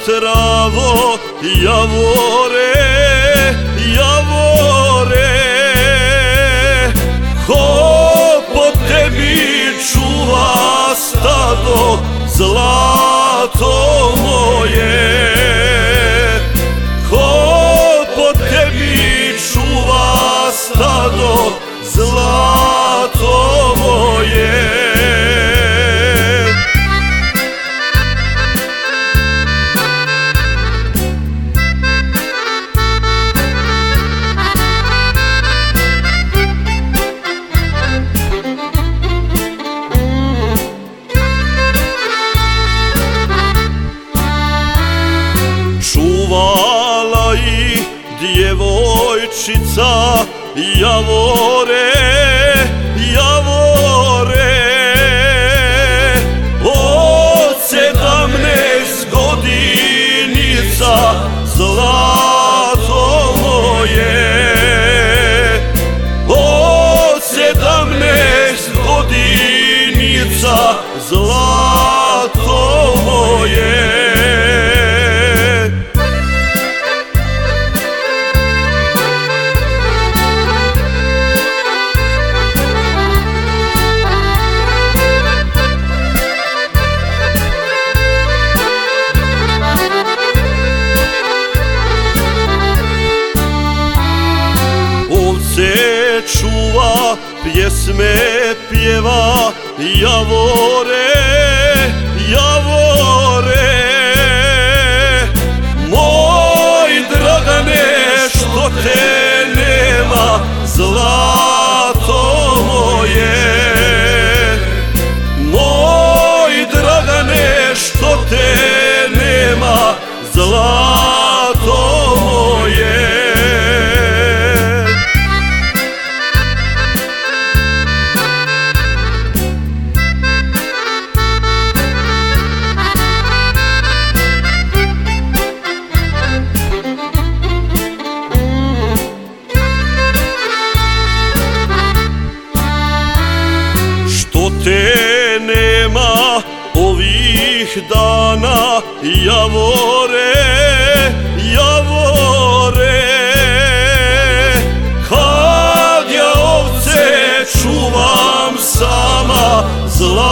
travo, javore, javore. Ko po tebi čuva stado, zlato moje? Ko po tebi čuva stado, zlato moje? Čuvala i djevojčica, javore, javore. Od 17 godinica, zlato moje. Od 17 godinica, zlato moje. Ovce čuva, pjesme pjeva, javore, javore. Moj Dragane, što te nema, zlato moje. Moj Dragane, što te nema, zlato moje. Te nema ovih dana, javore, javore. Kad ja ovce čuvam sama, zla